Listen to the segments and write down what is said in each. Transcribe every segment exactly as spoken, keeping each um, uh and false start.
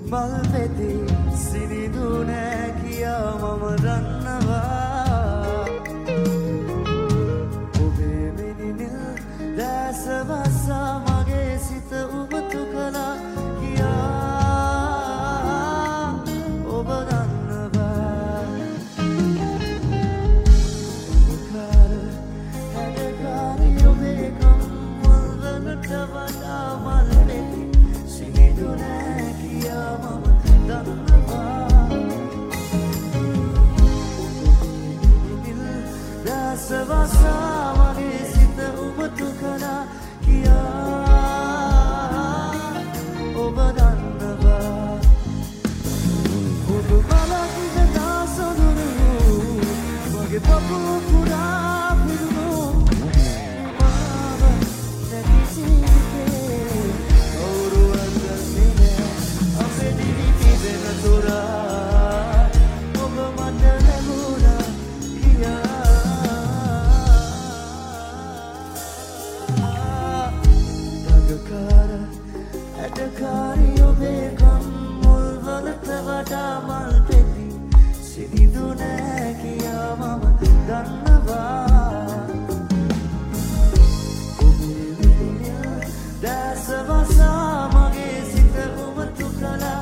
මල්පෙති සිනිදු නෑ කියා මම දන්නවා ඔබේ මිනිනිල් දැස වසා මගේ සිත උමතු කළා කියා ඔබ දන්නවා ඔබකාර හැඩකාරි ඔබේ කම්මල්වලට වඩා මල්පෙති සිනිදු නෑ කියා මම දන්නවා දැස වසා මගේ සිත උමතු කළා කියා ඔබ දන්නවා ඔබ මලකින් දාසොදුරු මගේ පපුව පුරා පිරුණු මාව නැති ජීවිතේ කවුරුවත් දන්නේ නෑ අපේ දිවි තිබෙන තොරා ඔබ මට ලැබුණා කියා දඟකාර ඇටකාරි ඔබේ කම්මුල් වලට වඩා මල් පෙති සිනිදු නෑ කියා මම දන්නවා ඔබේ විනිල් දැස වසා මගේ සිත උමතු කළා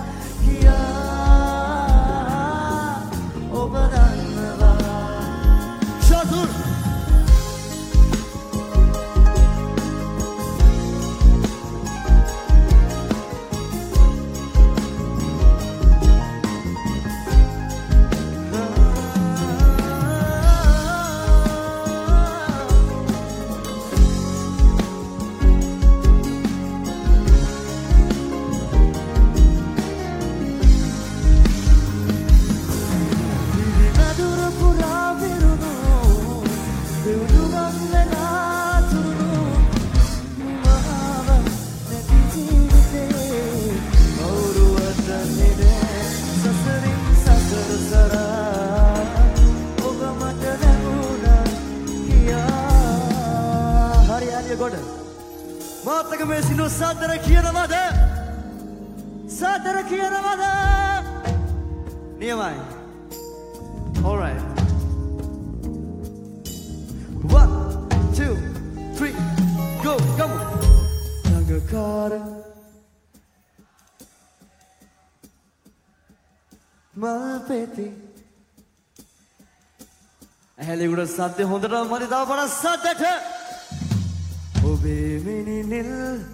කියා ඔබ දන්නවා ශාතුර් මාතක මේ සිනු සාදර කියනවද සාදර කියනවද නියමයි all right one two three go come on දඟකාර මල් පෙති ඇහැලෙකුට සද්ද හොඳට මරි තව පරස් සද්දට ඔබේ මිනිනිල්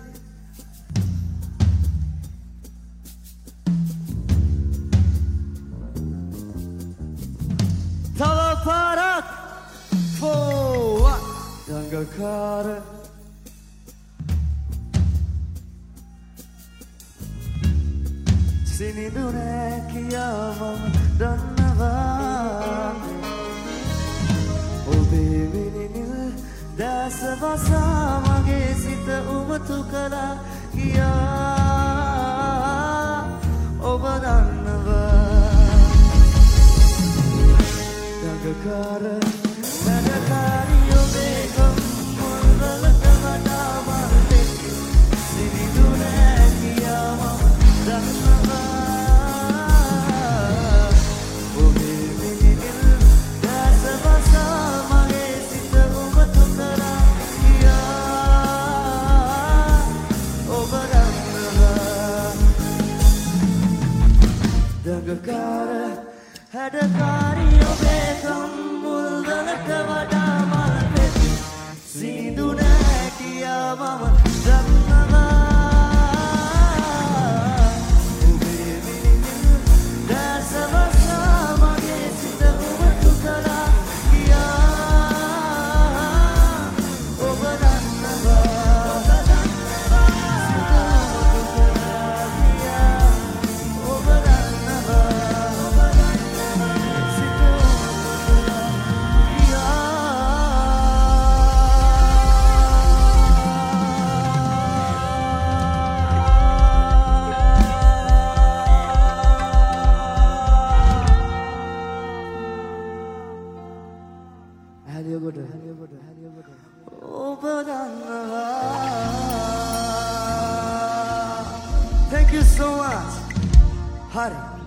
තව පාරක් ෆෝවක් දඟකාර සිනිදු නෑ කියා මම දන්නවා ඔබේ මිනිනිල් දැස වසා මගේ සිත උමතු කළා කියා ඔබ දන්නවා දඟකාර වැඩකාරි ඔබේ කම්මුල් වලට වඩා මල් පෙති සිනිදු නෑ කියා මම දන්නවා ඔබේ මිනිනිල් දැස වසා මගේ සිත උමතු කළා කියා ඔබ දන්නවා දඟකාර හැඩකාරි ඔබේ කම්මුල් වලට වඩා මල් පෙති සිනිදු නෑ කියා මම දන්නවා ඔබේ මිනිනිල් දැස වසා මගේ සිත උමතු කළා කියා ඔබ දන්නවා ඔබ Thank you so much. හරි